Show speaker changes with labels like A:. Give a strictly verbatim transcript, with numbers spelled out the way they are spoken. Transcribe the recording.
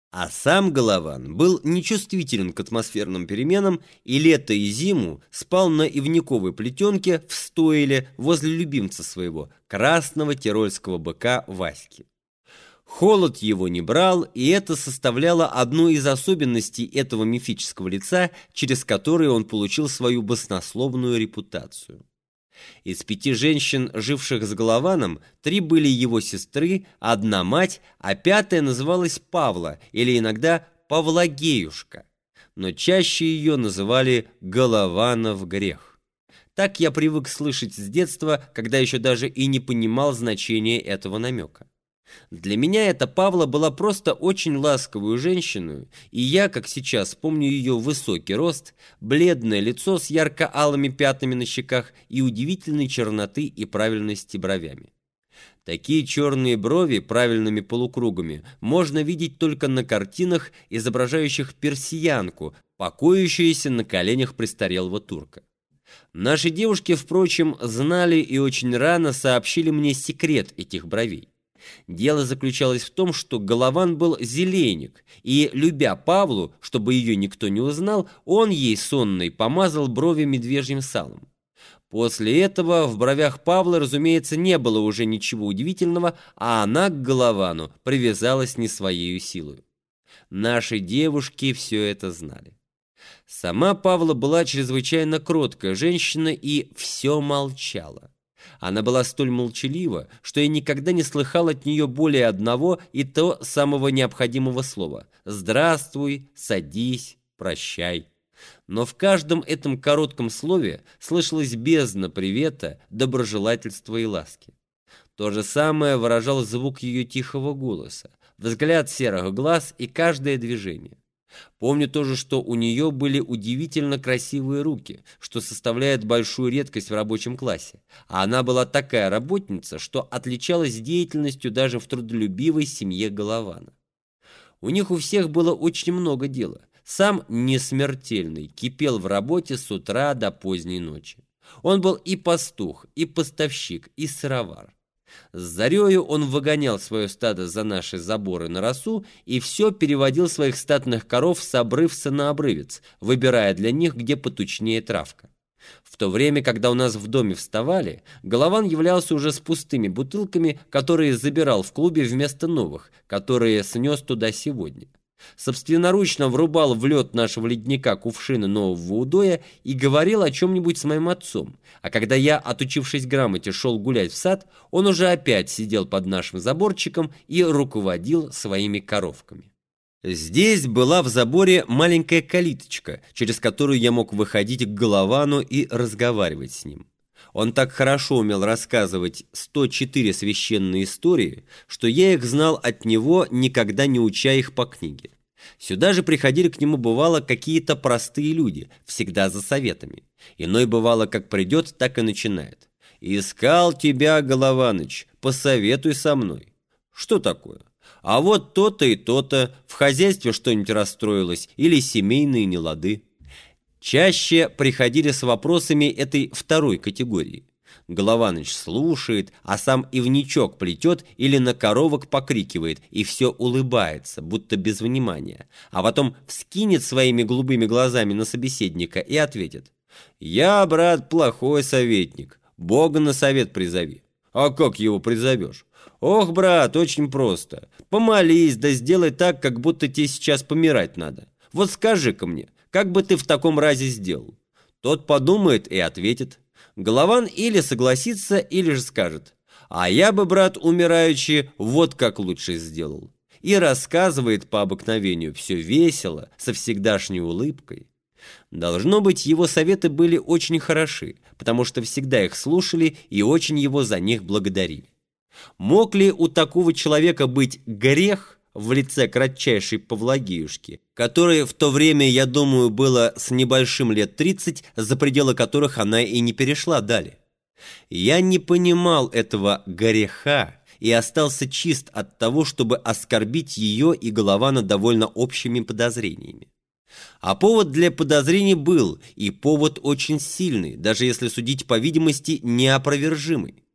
A: А сам Голован был нечувствителен к атмосферным переменам и лето и зиму спал на ивниковой плетенке в стойле возле любимца своего, красного тирольского быка Васьки. Холод его не брал, и это составляло одну из особенностей этого мифического лица, через которое он получил свою баснословную репутацию. Из пяти женщин, живших с Голованом, три были его сестры, одна мать, а пятая называлась Павла или иногда Павлагеюшка, но чаще ее называли Голованов грех. Так я привык слышать с детства, когда еще даже и не понимал значения этого намека. Для меня эта Павла была просто очень ласковую женщиной, и я, как сейчас, помню ее высокий рост, бледное лицо с ярко-алыми пятнами на щеках и удивительной черноты и правильности бровями. Такие черные брови правильными полукругами можно видеть только на картинах, изображающих персиянку, покоящуюся на коленях престарелого турка. Наши девушки, впрочем, знали и очень рано сообщили мне секрет этих бровей. Дело заключалось в том, что Голован был зеленик, и, любя Павлу, чтобы ее никто не узнал, он ей сонной помазал брови медвежьим салом. После этого в бровях Павла, разумеется, не было уже ничего удивительного, а она к Головану привязалась не своею силой. Наши девушки все это знали. Сама Павла была чрезвычайно кроткая женщина и все молчала. Она была столь молчалива, что я никогда не слыхал от нее более одного и то самого необходимого слова «здравствуй», «садись», «прощай». Но в каждом этом коротком слове слышалась бездна привета, доброжелательства и ласки. То же самое выражал звук ее тихого голоса, взгляд серых глаз и каждое движение. Помню тоже, что у нее были удивительно красивые руки, что составляет большую редкость в рабочем классе, а она была такая работница, что отличалась деятельностью даже в трудолюбивой семье Голована. У них у всех было очень много дела. Сам несмертельный кипел в работе с утра до поздней ночи. Он был и пастух, и поставщик, и сыровар. С зарею он выгонял свое стадо за наши заборы на росу и все переводил своих статных коров с обрывца на обрывец, выбирая для них, где потучнее травка. В то время, когда у нас в доме вставали, Голован являлся уже с пустыми бутылками, которые забирал в клубе вместо новых, которые снес туда сегодня. Собственноручно врубал в лед нашего ледника кувшины нового удоя и говорил о чем-нибудь с моим отцом, а когда я, отучившись грамоте, шел гулять в сад, он уже опять сидел под нашим заборчиком и руководил своими коровками. Здесь была в заборе маленькая калиточка, через которую я мог выходить к Головану и разговаривать с ним. Он так хорошо умел рассказывать сто четыре священные истории, что я их знал от него, никогда не уча их по книге. Сюда же приходили к нему, бывало, какие-то простые люди, всегда за советами. Иной, бывало, как придет, так и начинает. «Искал тебя, Голованыч, посоветуй со мной». «Что такое?» «А вот то-то и то-то, в хозяйстве что-нибудь расстроилось, или семейные нелады». Чаще приходили с вопросами этой второй категории. Голованыч слушает, а сам ивничок плетет или на коровок покрикивает и все улыбается, будто без внимания, а потом вскинет своими голубыми глазами на собеседника и ответит: «Я, брат, плохой советник, Бога на совет призови». «А как его призовешь?» «Ох, брат, очень просто. Помолись, да сделай так, как будто тебе сейчас помирать надо. Вот скажи-ка мне, как бы ты в таком разе сделал?» Тот подумает и ответит. Голован или согласится, или же скажет: «А я бы, брат, умираючи, вот как лучше сделал». И рассказывает по обыкновению все весело, со всегдашней улыбкой. Должно быть, его советы были очень хороши, потому что всегда их слушали и очень его за них благодарили. Мог ли у такого человека быть грех в лице кратчайшей Павлагеюшки, которой в то время, я думаю, было с небольшим лет тридцать, за пределы которых она и не перешла далее? Я не понимал этого греха и остался чист от того, чтобы оскорбить ее и Голована довольно общими подозрениями. А повод для подозрений был, и повод очень сильный, даже если судить по видимости неопровержимый.